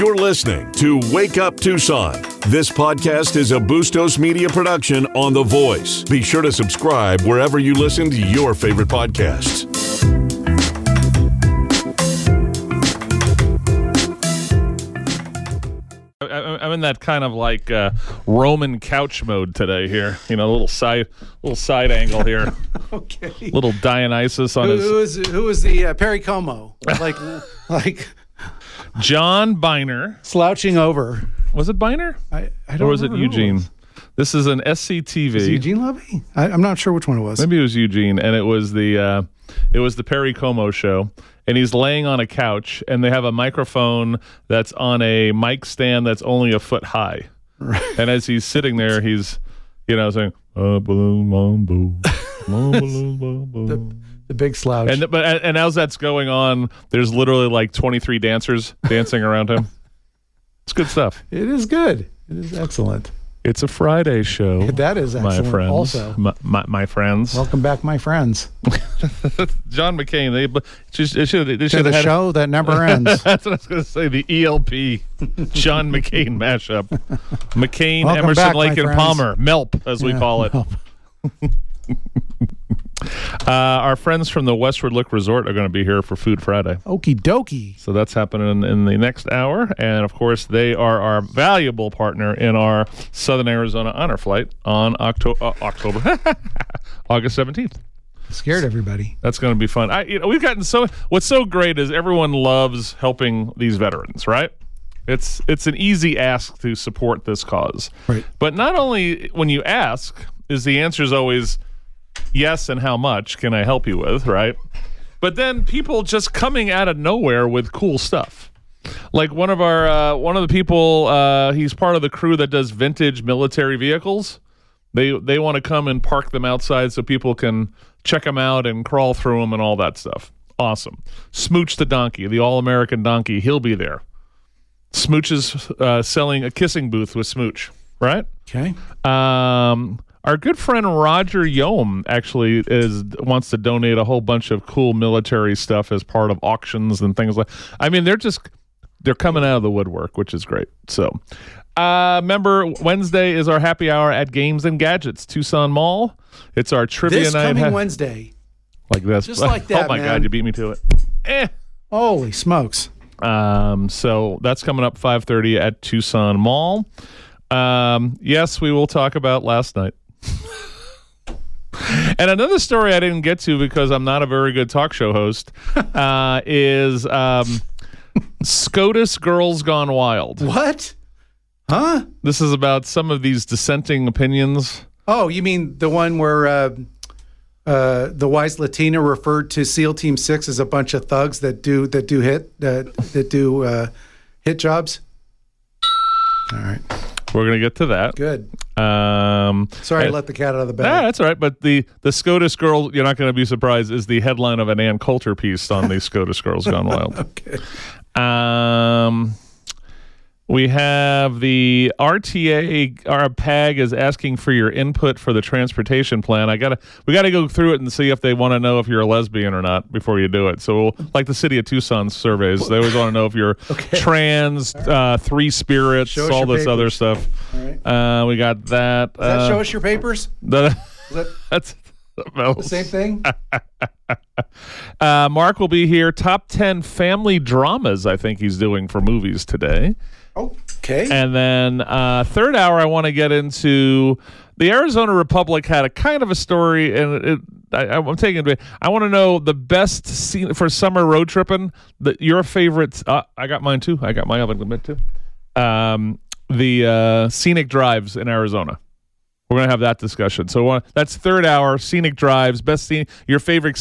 You're listening to Wake Up Tucson. This podcast is a Bustos Media production on The Voice. Be sure to subscribe wherever you listen to your favorite podcasts. I'm in that kind of like Roman couch mode today here. You know, a little side angle here. Okay. Little Dionysus on Who was the Perry Como? Like John Biner. Slouching over. Was it Biner? I don't or was it remember who Eugene? was. This is an SCTV. Was it Eugene Levy? I'm not sure which one it was. Maybe it was Eugene, and it was the Perry Como show. And he's laying on a couch, and they have a microphone that's on a mic stand that's only a foot high. Right. And as he's sitting there, he's, saying, balloon mambo, balloon mambo. The big slouch. And as that's going on, there's literally like 23 dancers dancing around him. It's good stuff. It is good. It is excellent. It's a Friday show. That is excellent. My friends. Also, my friends. welcome back, my friends, John McCain. They should to the have show that never ends. That's what I was going to say. The ELP John McCain mashup. McCain, Welcome Emerson, back, Lake, my and friends. Palmer. MELP, as we call it. Our friends from the Westward Look Resort are going to be here for Food Friday. Okie dokie. So that's happening in the next hour. And, of course, they are our valuable partner in our Southern Arizona Honor Flight on August 17th. Scared everybody. That's going to be fun. We've gotten what's so great is everyone loves helping these veterans, right? It's an easy ask to support this cause. Right. But not only when you ask is the answer is always yes, and how much can I help you with, right? But then people just coming out of nowhere with cool stuff. Like one of the people, he's part of the crew that does vintage military vehicles. They want to come and park them outside so people can check them out and crawl through them and all that stuff. Awesome. Smooch the donkey, the all-American donkey, he'll be there. Smooch is selling a kissing booth with Smooch, right? Okay. Our good friend Roger Yom actually wants to donate a whole bunch of cool military stuff as part of auctions and things like. I mean, they're coming out of the woodwork, which is great. So, remember Wednesday is our happy hour at Games and Gadgets, Tucson Mall. It's our trivia This night. coming Wednesday. Like this, Just like that. Oh my man. God, you beat me to it. Holy smokes! So that's coming up 5:30 at Tucson Mall. Yes, we will talk about last night. And another story I didn't get to because I'm not a very good talk show host is SCOTUS Girls Gone Wild. What? Huh? This is about some of these dissenting opinions. Oh, you mean the one where the wise Latina referred to SEAL Team 6 as a bunch of thugs that do hit jobs? All right. We're going to get to that. Good. Sorry, I let the cat out of the bag. That's all right. But the SCOTUS Girl, you're not going to be surprised, is the headline of an Ann Coulter piece on the SCOTUS Girls Gone Wild. Okay. We have the RTA, our PAG is asking for your input for the transportation plan. We gotta go through it and see if they want to know if you're a lesbian or not before you do it. So, like the City of Tucson surveys, they always want to know if you're trans, three spirits, all this other stuff. All right. We got that. Does that show us your papers? That's The same thing? Mark will be here. Top 10 family dramas, I think he's doing for movies today. Okay. And then third hour, I want to get into the Arizona Republic had a kind of a story, and I'm taking it. I want to know the best scene for summer road tripping. Your favorite. I got mine too. I got my oven limit too. The scenic drives in Arizona. We're gonna have that discussion. So that's third hour. Scenic drives, best scenic. Your favorite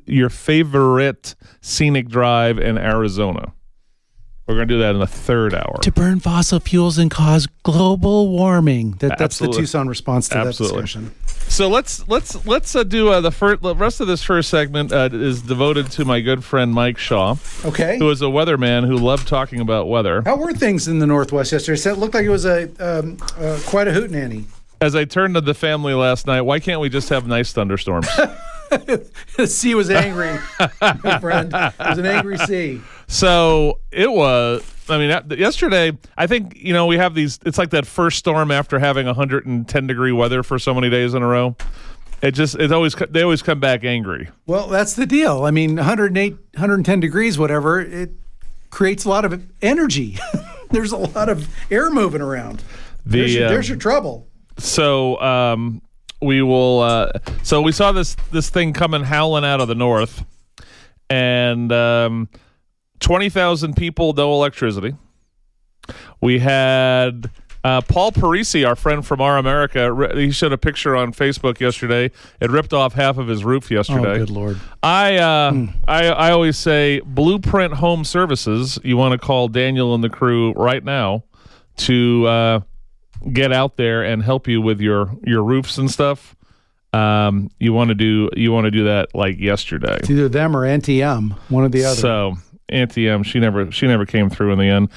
scenic drive in Arizona. We're going to do that in the third hour. To burn fossil fuels and cause global warming. That's Absolutely. the Tucson response to Absolutely. that discussion. So let's do the rest of this first segment is devoted to my good friend Mike Shaw, Okay. who is a weatherman who loved talking about weather. How were things in the Northwest yesterday? It looked like it was quite a hootenanny. As I turned to the family last night, why can't we just have nice thunderstorms? The sea was angry, my friend. It was an angry sea. So it was I mean, yesterday, I think, we have these, it's like that first storm after having 110 degree weather for so many days in a row. They always come back angry. Well, that's the deal. I mean, 108, 110 degrees, whatever, it creates a lot of energy. There's a lot of air moving around. There's your trouble. So we will. So we saw this thing coming howling out of the north, and 20,000 people, no electricity. We had Paul Parisi, our friend from Our America. He showed a picture on Facebook yesterday. It ripped off half of his roof yesterday. Oh, good Lord! I always say Blueprint Home Services. You want to call Daniel and the crew right now to get out there and help you with your roofs and stuff. You want to do that like yesterday. It's either them or NTM, one or the other. So NTM, she never came through in the end.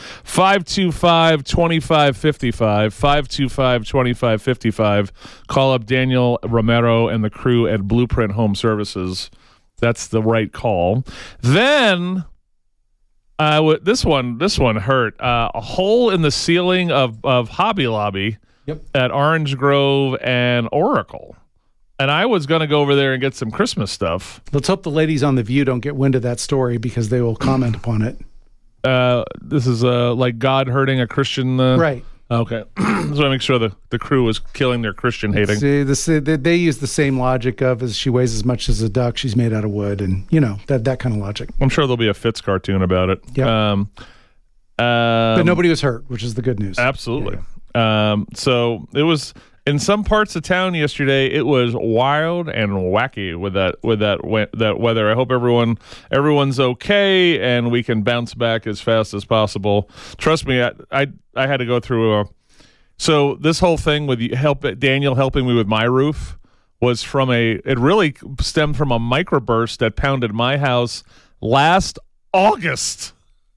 525-2555, 525-2555. Call up Daniel Romero and the crew at Blueprint Home Services. That's the right call. Then this one hurt. A hole in the ceiling of Hobby Lobby at Orange Grove and Oracle. And I was going to go over there and get some Christmas stuff. Let's hope the ladies on The View don't get wind of that story because they will comment upon it. This is like God hurting a Christian. Right. Okay. So I make sure the crew was killing their Christian hating. See, they use the same logic of as she weighs as much as a duck, she's made out of wood, and that kind of logic. I'm sure there'll be a Fitz cartoon about it. Yeah. But nobody was hurt, which is the good news. Absolutely. Yeah. So it was in some parts of town yesterday. It was wild and wacky with that weather. I hope everyone's okay and we can bounce back as fast as possible. Trust me, I had to go through so this whole thing with Daniel helping me with my roof was it really stemmed from a microburst that pounded my house last August.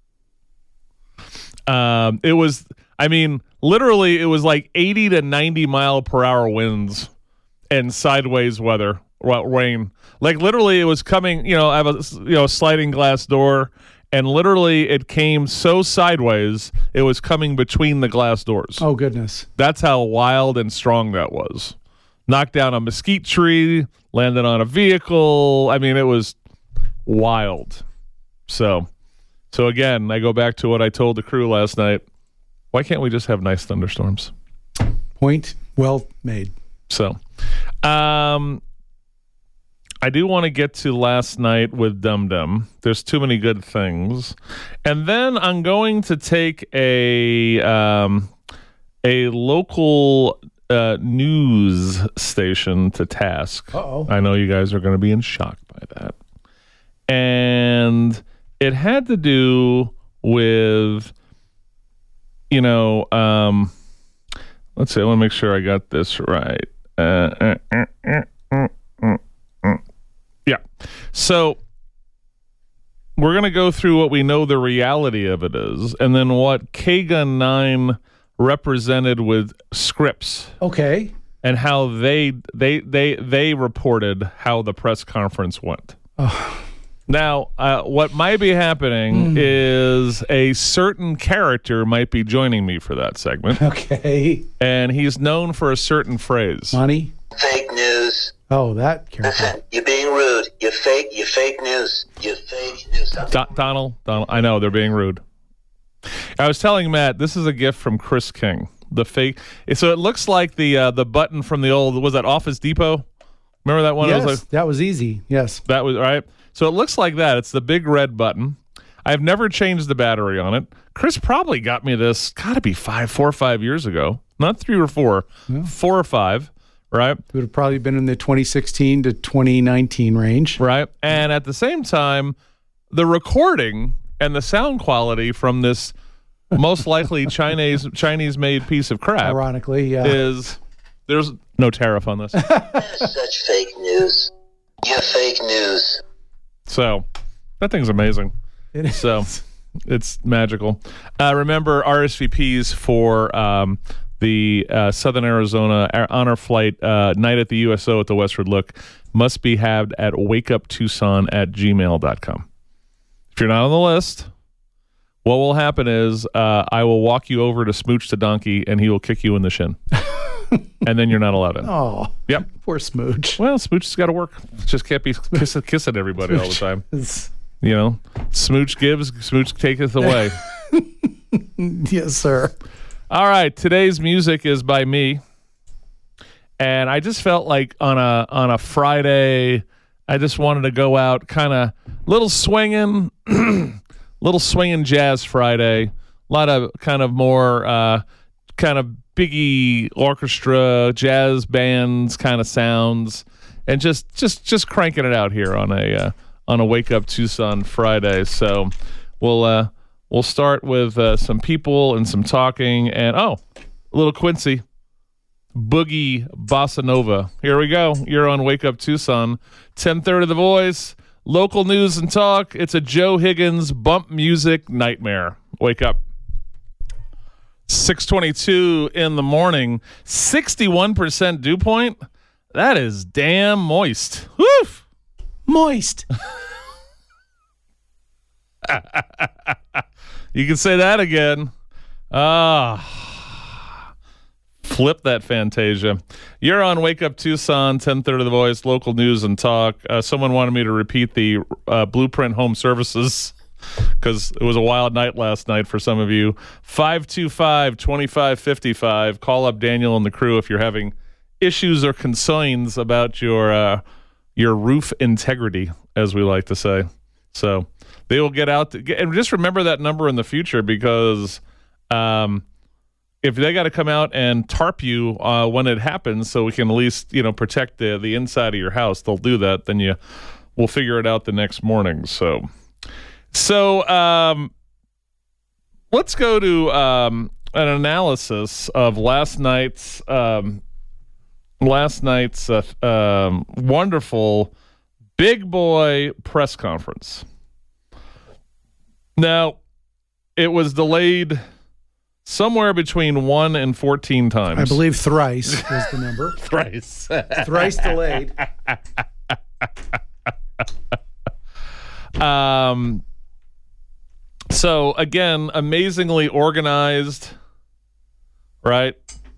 Literally, it was like 80 to 90 mile per hour winds and sideways rain. Like literally, it was coming. I have a sliding glass door, and literally, it came so sideways. It was coming between the glass doors. Oh goodness! That's how wild and strong that was. Knocked down a mesquite tree, landed on a vehicle. I mean, it was wild. So again, I go back to what I told the crew last night. Why can't we just have nice thunderstorms? Point well made. So, I do want to get to last night with Dum Dum. There's too many good things. And then I'm going to take a local news station to task. Uh-oh. I know you guys are going to be in shock by that. And it had to do with... let's see. I want to make sure I got this right. Yeah. So we're going to go through what we know the reality of it is, and then what KGUN 9 represented with Scripps. Okay. And how they reported how the press conference went. Oh. Now, what might be happening is a certain character might be joining me for that segment. Okay. And he's known for a certain phrase. Money? Fake news. Oh, that character. You're being rude. You're fake news. You're fake news. Donald, I know, they're being rude. I was telling Matt, this is a gift from Chris King. The fake. So it looks like the button from the old, was that Office Depot? Remember that one? Yes, was like, that was easy. Yes. That was, right? So it looks like that. It's the big red button. I've never changed the battery on it. Chris probably got me this, got to be 4 or 5 years ago. Not 3 or 4. Yeah. 4 or 5, right? It would have probably been in the 2016 to 2019 range. Right. And at the same time, the recording and the sound quality from this most likely Chinese-made piece of crap, ironically, yeah, there's no tariff on this. Such fake news. You're fake news. So that thing's amazing. It is. So it's magical. Remember RSVPs for the Southern Arizona Honor Flight night at the USO at the Westward Look must be had at wakeuptucson@gmail.com. If you're not on the list, what will happen is I will walk you over to Smooch the donkey, and he will kick you in the shin. And then you're not allowed in. Oh, Yep. poor Smooch. Well, Smooch has got to work. Just can't be kissing everybody all the time. You know, Smooch gives, Smooch taketh away. Yes, sir. All right, today's music is by me, and I just felt like on a Friday, I just wanted to go out, kind of little swinging jazz Friday. A lot of kind of more kind of biggie orchestra, jazz bands kind of sounds, and just cranking it out here on a Wake Up Tucson Friday. So we'll start with some people and some talking, and a little Quincy Boogie Bossa Nova. Here we go. You're on Wake Up Tucson, 10:30 The Voice, local news and talk. It's a Joe Higgins bump music nightmare. Wake up. 6:22 in the morning, 61% dew point. That is damn moist. Woof. Moist. You can say that again. Flip that Fantasia. You're on Wake Up Tucson, 10:30 The Voice, local news and talk. Someone wanted me to repeat the Blueprint Home Services because it was a wild night last night for some of you. 525-2555. Call up Daniel and the crew if you're having issues or concerns about your roof integrity, as we like to say. So they will get out and just remember that number in the future, because if they got to come out and tarp you when it happens, so we can at least protect the inside of your house, they'll do that. Then we'll figure it out the next morning. So let's go to an analysis of last night's wonderful big boy press conference. Now, it was delayed somewhere between 1 and 14 times. I believe thrice was the number. Thrice. Thrice delayed. So again, amazingly organized, right?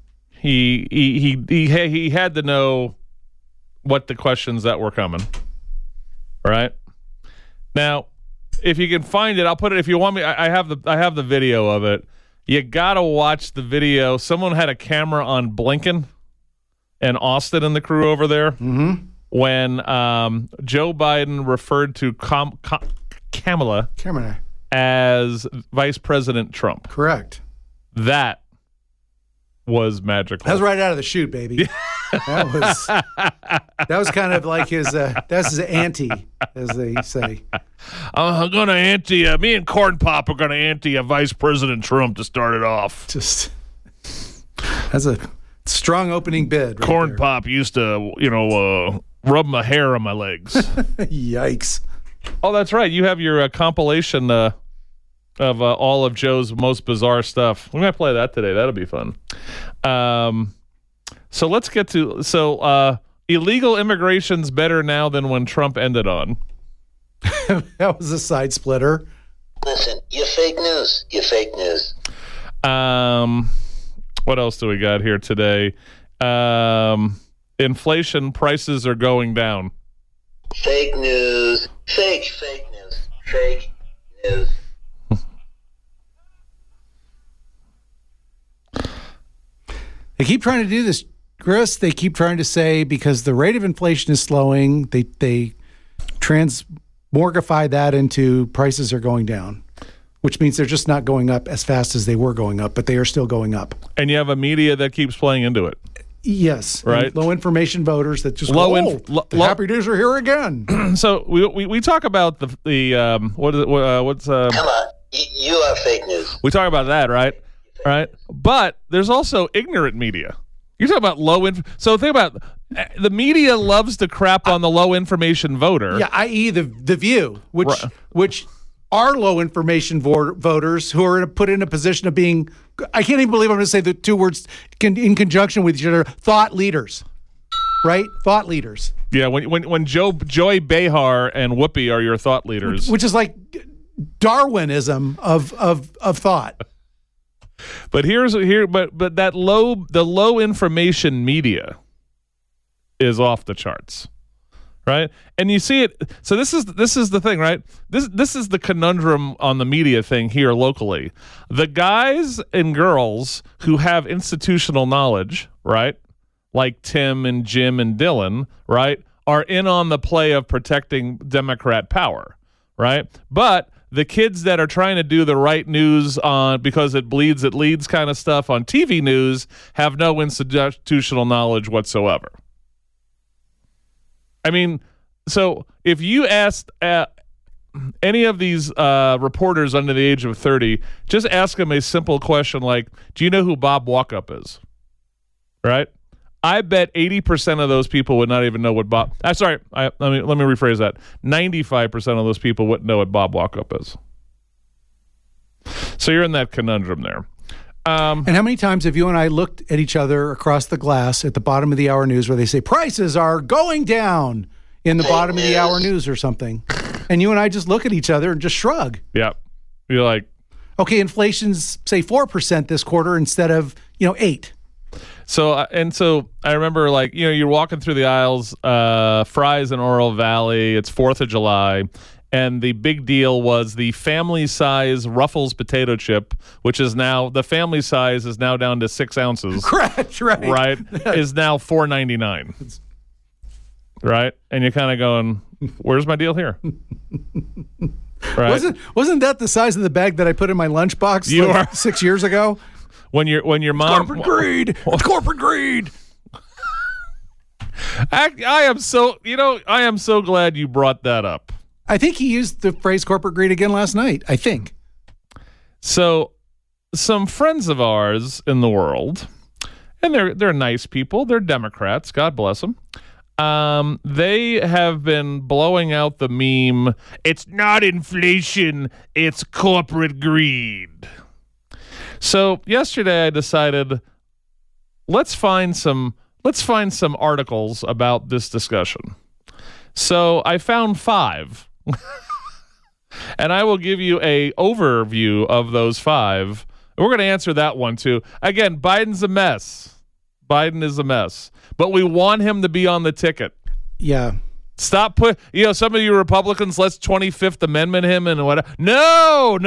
He had to know what the questions that were coming, right? Now, if you can find it, I'll put it. If you want me, I have the video of it. You gotta watch the video. Someone had a camera on Blinken and Austin and the crew over there when Joe Biden referred to Kamala as Vice President Trump. Correct. That was magical. That was right out of the chute, baby. That was kind of like that's his ante, as they say. I'm gonna ante me and Corn Pop are gonna ante Vice President Trump to start it off. Just that's a strong opening bid. Right Corn there. Pop used to rub my hair on my legs. Yikes. Oh, that's right. You have your compilation of all of Joe's most bizarre stuff. We might play that today. That'll be fun. So let's get to illegal immigration's better now than when Trump ended on. That was a side splitter. Listen, you fake news. You fake news. What else do we got here today? Inflation, prices are going down. Fake news. Fake news. Fake news. They keep trying to do this, Chris. They keep trying to say because the rate of inflation is slowing, they transmorgify that into prices are going down, which means they're just not going up as fast as they were going up, but they are still going up. And you have a media that keeps playing into it. Yes. Right. Low information voters that just the happy days are here again. So we talk about the what's Come on. You are fake news. we talk about that, right? Right. But there's also ignorant media. You're talking about so think about the media loves to crap on the low information voter. Yeah, i.e. the View, which are low information voters who are put in a position of being, I can't even believe I'm going to say the two words in conjunction with each other, thought leaders. Right? Thought leaders. Yeah, when Joy Behar and Whoopi are your thought leaders. Which is like Darwinism of thought. But but the low information media is off the charts, right? And you see it. So this is the thing, right? This is the conundrum on the media thing here locally. The guys and girls who have institutional knowledge, right, like Tim and Jim and Dylan, right, are in on the play of protecting Democrat power, right? But the kids that are trying to do the right news on because it bleeds, it leads kind of stuff on TV news have no institutional knowledge whatsoever. I mean, so if you asked any of these reporters under the age of 30, just ask them a simple question like, do you know who Bob Walkup is? Right? I bet 80% of those people would not even know what Bob. Let me rephrase that. 95% of those people wouldn't know what Bob Walkup is. So you're in that conundrum there. And how many times have you and I looked at each other across the glass at the bottom of the hour news where they say prices are going down in the bottom of the hour news or something, and you and I just look at each other and just shrug. Yeah, you're like, okay, inflation's say 4% this quarter instead of 8. So I remember, like, you're walking through the aisles, Fry's in Oro Valley. It's 4th of July. And the big deal was the family size Ruffles potato chip, which is now, the family size is now down to 6 ounces. Correct, right. Right? Is now $4.99. Right? And you're kind of going, where's my deal here? Right? Wasn't that the size of the bag that I put in my lunchbox 6 years ago? When your mom corporate greed. It's corporate greed. I am so glad you brought that up. I think he used the phrase corporate greed again last night. I think. So, some friends of ours in the world, and they're nice people. They're Democrats. God bless them. They have been blowing out the meme. It's not inflation. It's corporate greed. So yesterday I decided let's find some articles about this discussion. So I found 5. And I will give you a overview of those 5. We're going to answer that one too. Again, Biden's a mess. Biden is a mess. But we want him to be on the ticket. Yeah. Stop some of you Republicans, let's 25th Amendment him and whatever. No.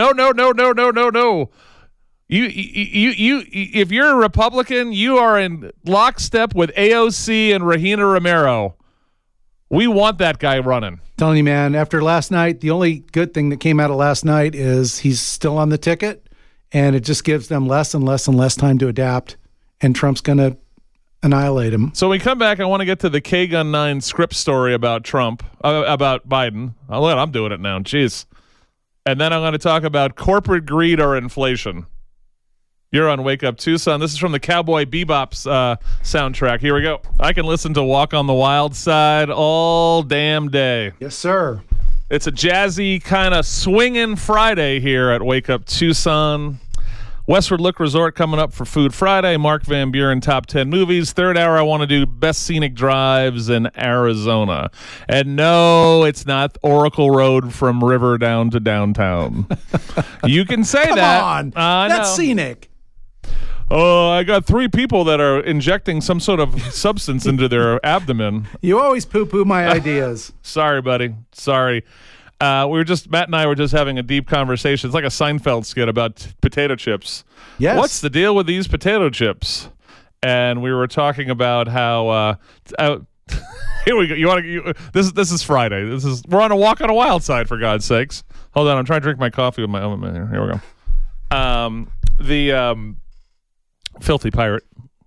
You if you're a Republican, you are in lockstep with AOC and Regina Romero. We want that guy running. Telling you, man, after last night, the only good thing that came out of last night is he's still on the ticket, and it just gives them less and less and less time to adapt, and Trump's going to annihilate him. So when we come back, I want to get to the K-Gun 9 script story about Trump, about Biden. I'm doing it now. Jeez. And then I'm going to talk about corporate greed or inflation. You're on Wake Up Tucson. This is from the Cowboy Bebop's soundtrack. Here we go. I can listen to Walk on the Wild Side all damn day. Yes, sir. It's a jazzy kind of swinging Friday here at Wake Up Tucson. Westward Look Resort coming up for Food Friday. Mark Van Buren Top 10 Movies. Third hour, I want to do Best Scenic Drives in Arizona. And no, it's not Oracle Road from River down to downtown. You can say that. Come on. That's scenic. Oh, I got 3 people that are injecting some sort of substance into their abdomen. You always poo-poo my ideas. Sorry, buddy. Sorry. Matt and I were just having a deep conversation. It's like a Seinfeld skit about potato chips. Yes. What's the deal with these potato chips? And we were talking about how here we go. This is Friday. We're on a Walk on a Wild Side, for God's sakes. Hold on, I'm trying to drink my coffee with my own here. Here we go. The Filthy Pirate.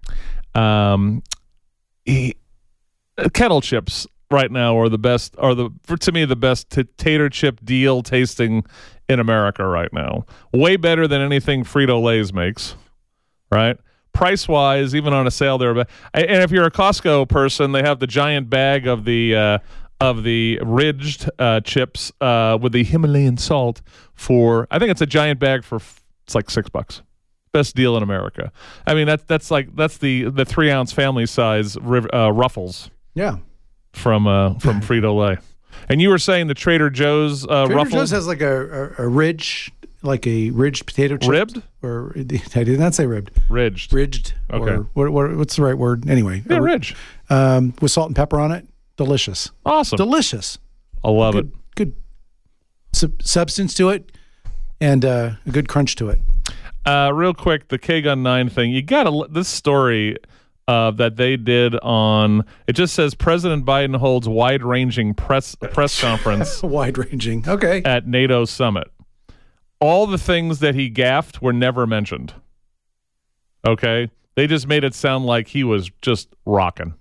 Kettle chips right now are the best. To me the best tater chip deal tasting in America right now. Way better than anything Frito-Lay's makes. Right. Price wise, even on a sale, they're and if you're a Costco person, they have the giant bag of the ridged chips with the Himalayan salt for. I think it's a giant bag for it's like $6. Best deal in America. I mean that's the 3 ounce family size Ruffles. Yeah. From Frito-Lay. And you were saying the Trader Joe's Trader ruffled? Joe's has like a ridge, like a ridged potato chip. Ribbed? Or I did not say ribbed. Ridged. Ridged. Okay. Or what's the right word? Anyway. Yeah, ridge. With salt and pepper on it. Delicious. Awesome. Delicious. I love it. Good substance to it and a good crunch to it. Real quick, the K-Gun 9 thing. You got to this story that they did on. It just says President Biden holds wide-ranging press conference. Wide-ranging. Okay. At NATO summit. All the things that he gaffed were never mentioned. Okay, they just made it sound like he was just rocking.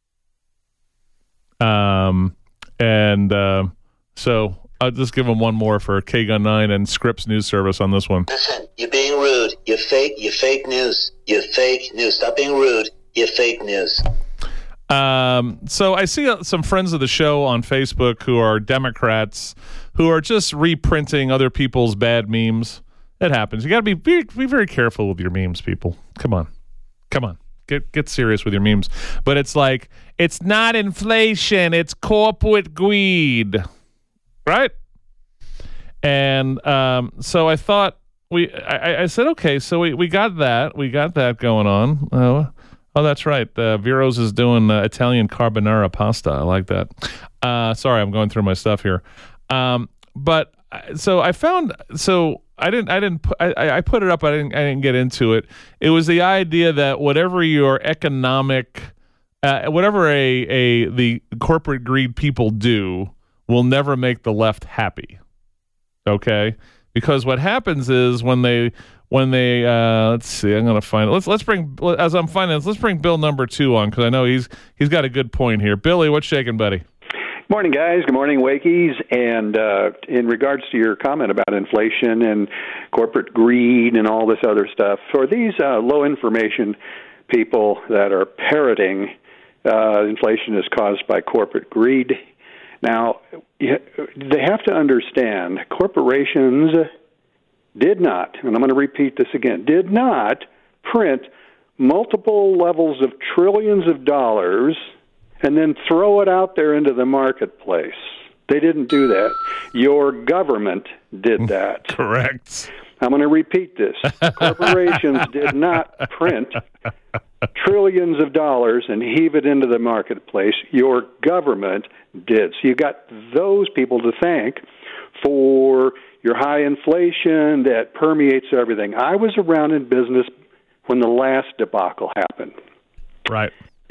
So I'll just give him one more for K-Gun 9 and Scripps News Service on this one. Listen, you're being rude. You're fake news. You're fake news. Stop being rude. You're fake news. So I see some friends of the show on Facebook who are Democrats who are just reprinting other people's bad memes. It happens. You got to be very careful with your memes, people. Come on. Get serious with your memes. But it's like, it's not inflation, it's corporate greed. Right? And so I thought I said, okay, so we got that. We got that going on. Oh, that's right. Vero's is doing Italian carbonara pasta. I like that. Sorry, I'm going through my stuff here. But so I found, so I put it up. I didn't get into it. It was the idea that whatever your economic, whatever the corporate greed people do will never make the left happy. Okay? Because what happens is when they let's see, I'm going to find it. Let's bring, as I'm finding this, let's bring Bill number 2 on, because I know he's got a good point here. Billy, what's shaking, buddy? Morning, guys. Good morning, Wakies. And in regards to your comment about inflation and corporate greed and all this other stuff, for these low information people that are parroting inflation is caused by corporate greed, now they have to understand corporations did not, and I'm going to repeat this again, did not print multiple levels of trillions of dollars and then throw it out there into the marketplace. They didn't do that. Your government did that. Correct. I'm going to repeat this. Corporations did not print trillions of dollars and heave it into the marketplace. Your government did. So you got those people to thank for your high inflation that permeates everything. I was around in business when the last debacle happened. Right.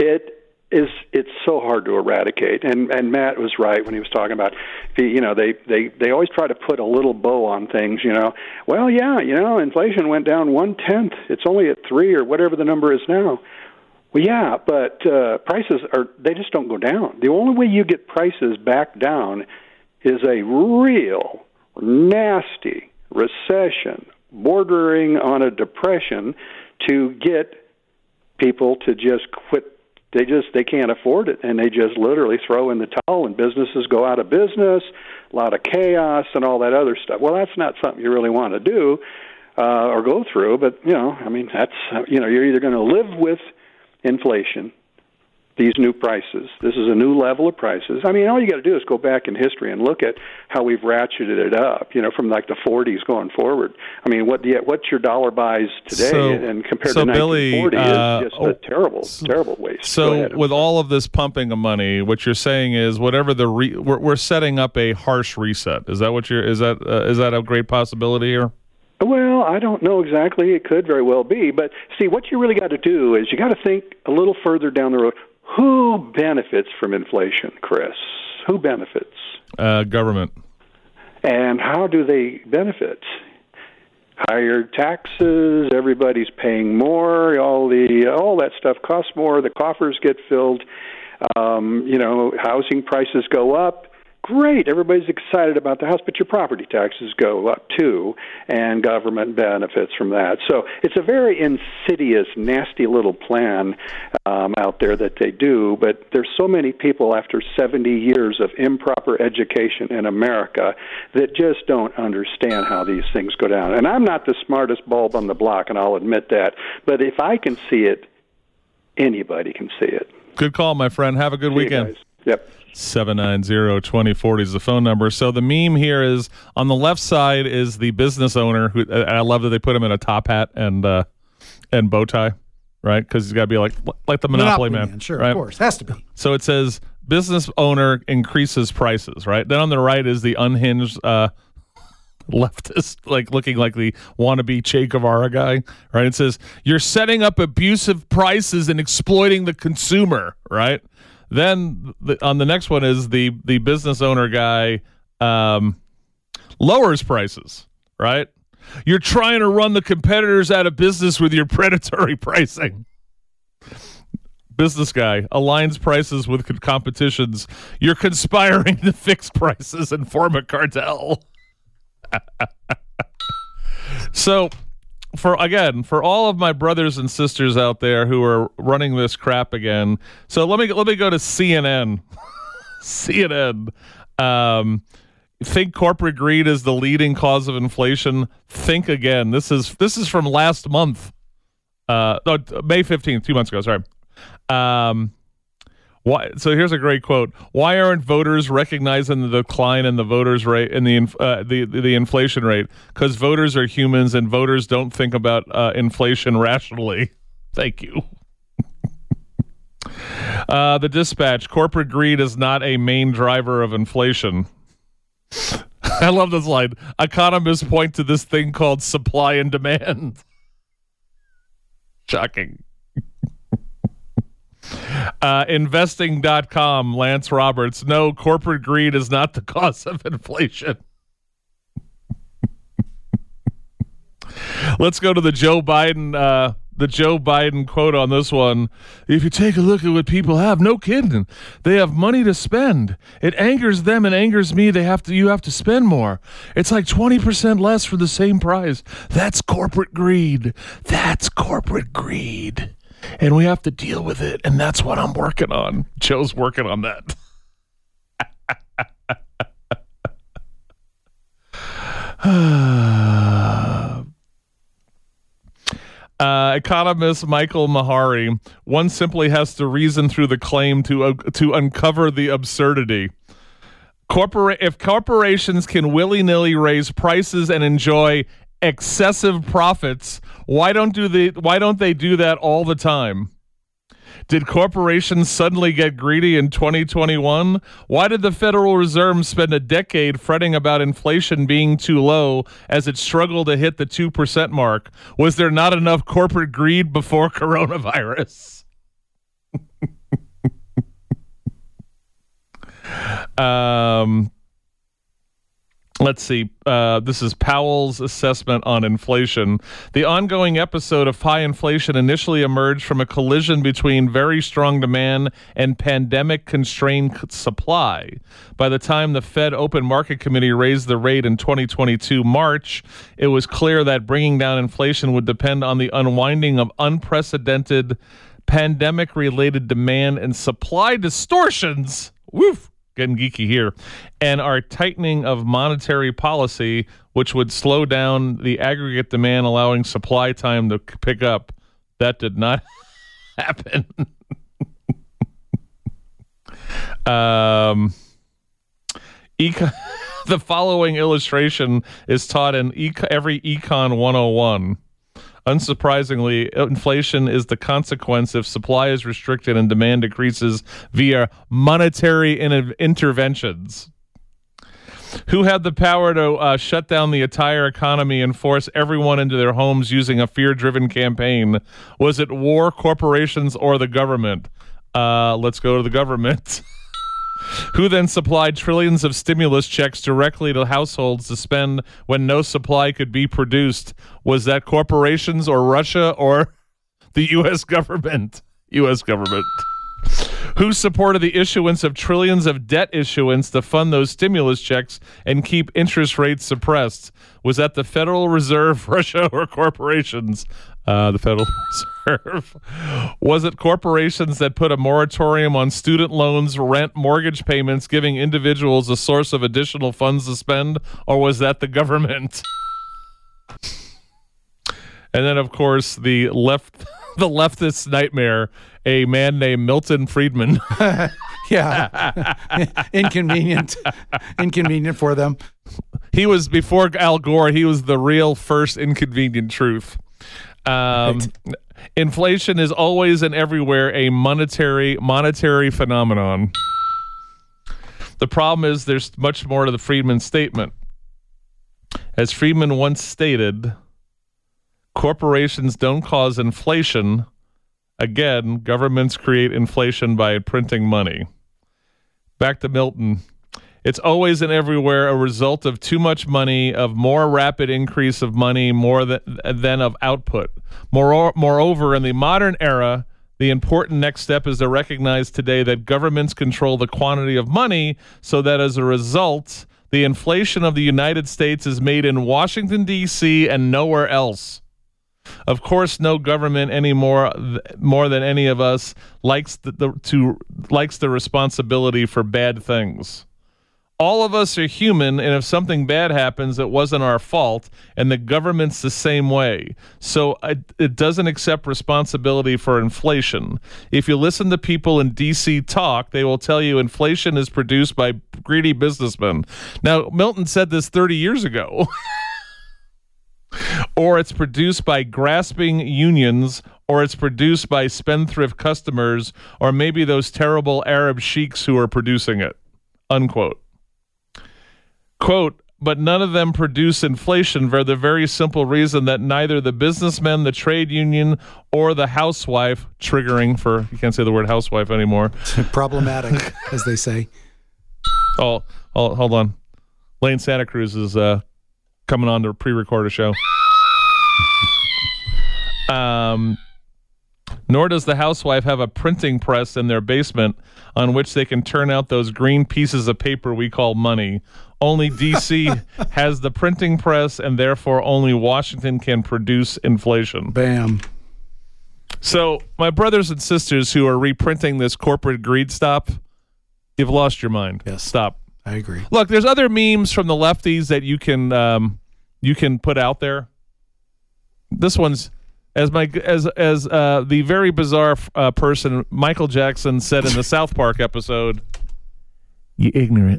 It's so hard to eradicate, and Matt was right when he was talking about, they always try to put a little bow on things. Well, yeah, inflation went down 1/10. It's only at 3 or whatever the number is now. Well, yeah, but prices they just don't go down. The only way you get prices back down is a real nasty recession bordering on a depression to get people to just quit. They can't afford it, and they just literally throw in the towel, and businesses go out of business, a lot of chaos and all that other stuff. Well, that's not something you really want to do or go through, but, that's, you're either going to live with inflation, these new prices. This is a new level of prices. I mean, all you got to do is go back in history and look at how we've ratcheted it up, from like the 40s going forward. I mean, what your dollar buys today and compared to 1940 is just a terrible waste. So with all of this pumping of money, what you're saying is whatever we're setting up a harsh reset. Is that what is that a great possibility here? Well, I don't know exactly. It could very well be. But see, what you really got to do is you got to think a little further down the road. Who benefits from inflation, Chris? Who benefits? Government. And how do they benefit? Higher taxes, everybody's paying more, all that stuff costs more, the coffers get filled, housing prices go up. Great, everybody's excited about the house, but your property taxes go up too, and government benefits from that. So it's a very insidious, nasty little plan out there that they do, but there's so many people after 70 years of improper education in America that just don't understand how these things go down. And I'm not the smartest bulb on the block, and I'll admit that, but if I can see it, anybody can see it. Good call, my friend. Have a good weekend. You guys. Yep. 790-2040 is the phone number. So the meme here is on the left side is the business owner who, I love that they put him in a top hat and bow tie, right? Because he's got to be like the Monopoly man. Sure, right? Of course, has to be. So it says business owner increases prices, right? Then on the right is the unhinged leftist, like looking like the wannabe Che Guevara guy, right? It says you're setting up abusive prices and exploiting the consumer, right? Then on the next one is the business owner guy lowers prices, right? You're trying to run the competitors out of business with your predatory pricing. Business guy aligns prices with competitions. You're conspiring to fix prices and form a cartel. So for all of my brothers and sisters out there who are running this crap again, so let me go to CNN. CNN. Think corporate greed is the leading cause of inflation. Think again. This is from last month. May 15th, 2 months ago. Sorry. Why? So here's a great quote. Why aren't voters recognizing the decline in the voters rate in the inflation rate? Because voters are humans and voters don't think about inflation rationally. Thank you. The Dispatch. Corporate greed is not a main driver of inflation. I love this line. Economists point to this thing called supply and demand. Shocking. Investing.com, Lance Roberts. No, corporate greed is not the cause of inflation. Let's go to the Joe Biden quote on this one. If you take a look at what people have, no kidding, they have money to spend. It angers them and angers me. You have to spend more. It's like 20% less for the same price. That's corporate greed. That's corporate greed. And we have to deal with it, and that's what I'm working on. Joe's working on that. Economist Michael Mahari. One simply has to reason through the claim to uncover the absurdity. If corporations can willy-nilly raise prices and enjoy excessive profits, why don't they do that all the time? Did corporations suddenly get greedy in 2021? Why did the Federal Reserve spend a decade fretting about inflation being too low as it struggled to hit the 2% mark? Was there not enough corporate greed before coronavirus? Let's see. This is Powell's assessment on inflation. The ongoing episode of high inflation initially emerged from a collision between very strong demand and pandemic-constrained supply. By the time the Fed Open Market Committee raised the rate in 2022 March, it was clear that bringing down inflation would depend on the unwinding of unprecedented pandemic-related demand and supply distortions. Woof! Getting geeky here, and our tightening of monetary policy, which would slow down the aggregate demand, allowing supply time to pick up. That did not happen. The following illustration is taught in every Econ 101. Unsurprisingly, inflation is the consequence if supply is restricted and demand decreases via monetary interventions. Who had the power to shut down the entire economy and force everyone into their homes using a fear-driven campaign? Was it war, corporations, or the government? Let's go to the government. Who then supplied trillions of stimulus checks directly to households to spend when no supply could be produced? Was that corporations or Russia or the U.S. government? U.S. government. Who supported the issuance of trillions of debt issuance to fund those stimulus checks and keep interest rates suppressed? Was that the Federal Reserve, Russia, or corporations? The Federal Reserve. Was it corporations that put a moratorium on student loans, rent, mortgage payments, giving individuals a source of additional funds to spend? Or was that the government? And then, of course, the leftist nightmare, a man named Milton Friedman. Yeah. Inconvenient for them. He was, before Al Gore, he was the real first inconvenient truth. Right. Inflation is always and everywhere a monetary phenomenon. The problem is there's much more to the Friedman statement. As Friedman once stated, corporations don't cause inflation. Again, governments create inflation by printing money. Back to Milton. It's always and everywhere a result of too much money, of more rapid increase of money more than of output. Moreover, in the modern era, the important next step is to recognize today that governments control the quantity of money, so that as a result, the inflation of the United States is made in Washington, D.C. and nowhere else. Of course, no government more than any of us likes the responsibility for bad things. All of us are human, and if something bad happens, it wasn't our fault, and the government's the same way. So it doesn't accept responsibility for inflation. If you listen to people in D.C. talk, they will tell you inflation is produced by greedy businessmen. Now, Milton said this 30 years ago. Or it's produced by grasping unions, or it's produced by spendthrift customers, or maybe those terrible Arab sheiks who are producing it. Unquote. Quote, but none of them produce inflation for the very simple reason that neither the businessman, the trade union, or the housewife, triggering for, you can't say the word housewife anymore. Problematic, as they say. Oh, hold on. Lane Santa Cruz is coming on to pre-record a show. Nor does the housewife have a printing press in their basement on which they can turn out those green pieces of paper we call money. Only D.C. has the printing press, and therefore only Washington can produce inflation. Bam. So, my brothers and sisters who are reprinting this corporate greed, stop. You've lost your mind. Yes. Stop. I agree. Look, there's other memes from the lefties that you can put out there. This one's as the very bizarre person Michael Jackson said in the South Park episode. You ignorant.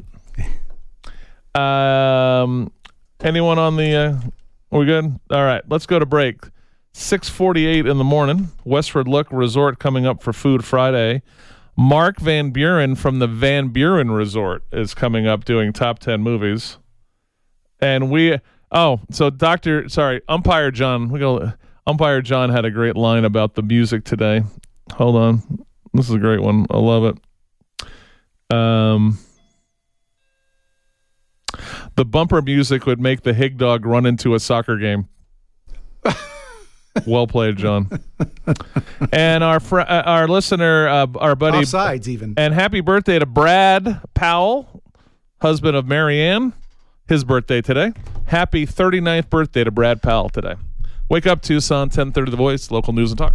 Anyone on the? Are we good? All right, let's go to break. 6:48 in the morning. Westward Look Resort coming up for Food Friday. Mark Van Buren from the Van Buren Resort is coming up doing top 10 movies. And Umpire John. Umpire John had a great line about the music today. Hold on. This is a great one. I love it. The bumper music would make the Hig Dog run into a soccer game. Well played, John. And our listener, our buddy, offsides even. And happy birthday to Brad Powell, husband of Marianne. His birthday today. Happy 39th birthday to Brad Powell today. Wake up, Tucson, 10:30 The Voice, local news and talk.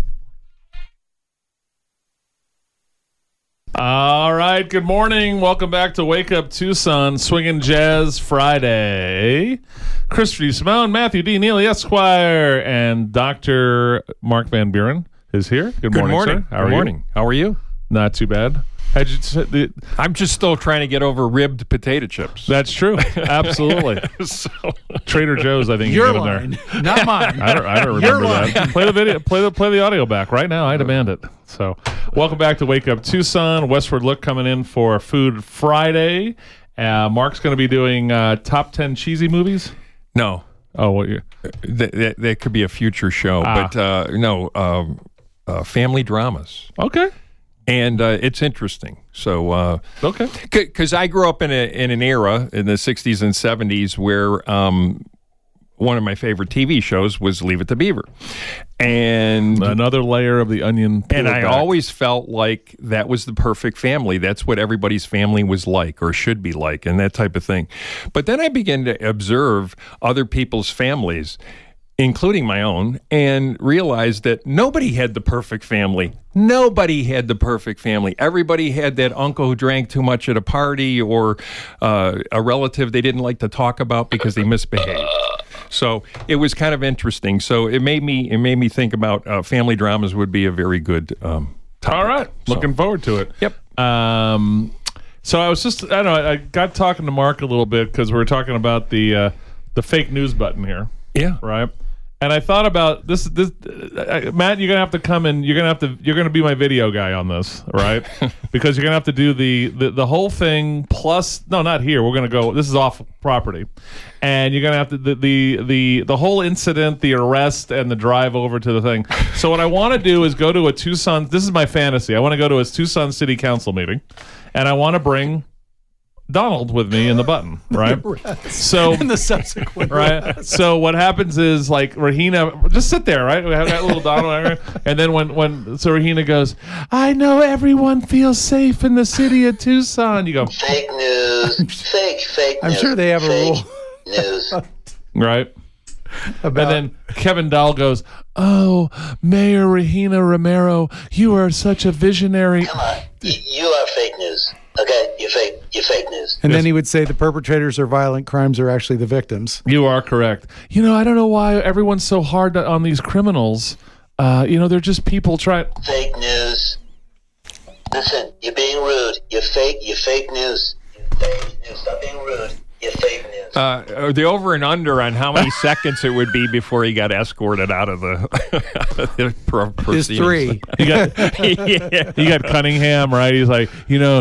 All right, good morning. Welcome back to Wake Up Tucson, Swingin' Jazz Friday. Christopher Simone, Matthew D. Neely Esquire, and Dr. Mark Van Buren is here. Good morning, sir. Good morning. How are you? Not too bad. I'm just still trying to get over ribbed potato chips. That's true. Absolutely. Trader Joe's, I think. Your line, there. Not mine. I don't remember that. Play the video. Play the audio back right now. I demand it. So, welcome back to Wake Up Tucson. Westward Look coming in for Food Friday. Mark's going to be doing top 10 cheesy movies. No. Oh, what you? That could be a future show, but no. Family dramas. Okay. And it's interesting. So okay, because I grew up in an era in the 60s and 70s where one of my favorite TV shows was Leave It to Beaver, and another layer of the onion. And I always felt like that was the perfect family. That's what everybody's family was like or should be like, and that type of thing. But then I began to observe other people's families, including my own, and realized that nobody had the perfect family. Nobody had the perfect family. Everybody had that uncle who drank too much at a party, or a relative they didn't like to talk about because they misbehaved. So it was kind of interesting. So it made me think about family dramas would be a very good topic. All right. Looking forward to it. Yep. So I was just, I don't know, I got talking to Mark a little bit because we were talking about the fake news button here. Yeah. Right. And I thought about this. Matt, you're gonna have to come in. You're gonna be my video guy on this, right? Because you're gonna have to do the whole thing plus. No, not here. We're gonna go. This is off property, and you're gonna have to the whole incident, the arrest, and the drive over to the thing. So what I want to do is go to a Tucson. This is my fantasy. I want to go to a Tucson City Council meeting, and I want to bring Donald with me in the button, right? So in the subsequent right. So what happens is like Rahina, just sit there, right? We have that little Donald, and then when Rahina goes, I know everyone feels safe in the city of Tucson. You go Fake news. Fake news. I'm sure they have a Fake rule. news. right. about And then Kevin Dahl goes, oh, Mayor Rahina Romero, you are such a visionary. Come on. You are fake news. Okay? You're fake news. and then he would say the perpetrators of violent crimes are actually the victims. You are correct. You know, I don't know why everyone's so hard on these criminals. They're just people trying. Fake news. Listen, you're being rude. You're fake news. You're fake news. Stop being rude. You're fake news. The over and under on how many seconds it would be before he got escorted out of the, Is proceedings. 3. You got Cunningham, right? He's like,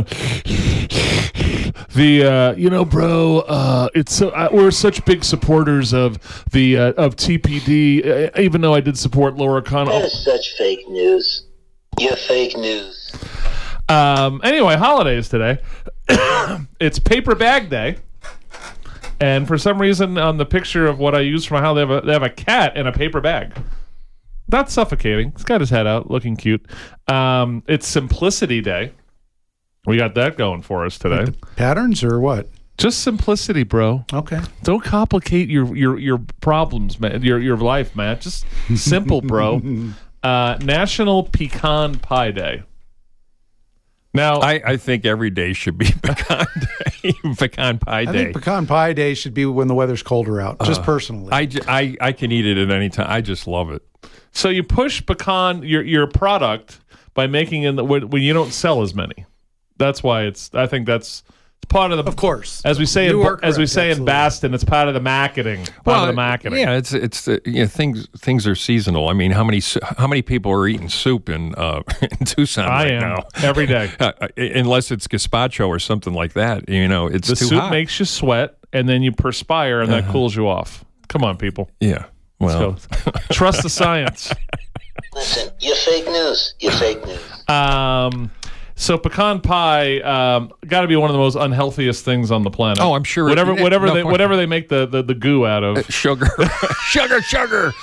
bro, it's so we're such big supporters of the of TPD, even though I did support Laura Connell. That is such fake news. You're fake news. Anyway, holidays today. It's paper bag day. And for some reason, on the picture of what I use for my house, they have a cat in a paper bag. That's suffocating. He's got his head out, looking cute. It's Simplicity Day. We got that going for us today. Patterns or what? Just simplicity, bro. Okay. Don't complicate your problems, man. Your life, Matt. Just simple, bro. National Pecan Pie Day. Now, I think every day should be pecan day, pecan pie I day. think pecan pie day should be when the weather's colder out, just personally. I can eat it at any time. I just love it. so you push pecan your product by making it when you don't sell as many. That's why I think that's part of the. Of course, as we say You are in correct, in Baston, it's part of the marketing. Yeah, it's things are seasonal. I mean, how many people are eating soup in Tucson I am now? every day. Unless it's gazpacho or something like that. It's The too soup hot. makes you sweat, and then you perspire, and that cools you off. Come on, people. Yeah. Well, So, trust the science. Listen, you're fake news. You're fake news. So pecan pie got to be one of the most unhealthiest things on the planet. Oh, I'm sure. Whatever they make the goo out of. sugar, sugar.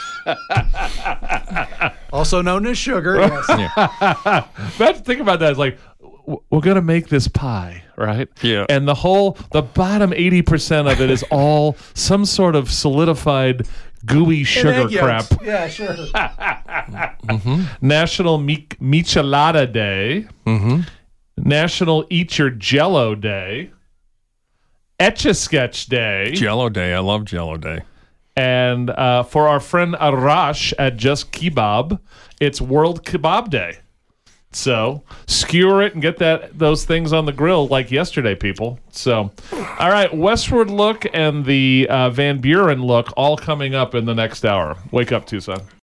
also known as sugar. Yes. But think about that. It's like we're gonna make this pie, right? Yeah. And the bottom 80% of it is all some sort of solidified gooey sugar Egg crap. yolks. Yeah, sure. National Michelada Day. Mm-hmm. National Eat Your Jello Day. Etch-a-Sketch Day. Jello Day. I love Jello Day. And for our friend Arash at Just Kebab, it's World Kebab Day. So skewer it and get those things on the grill like yesterday, people. So, all right, Westward Look and the Van Buren Look all coming up in the next hour. Wake up, Tucson.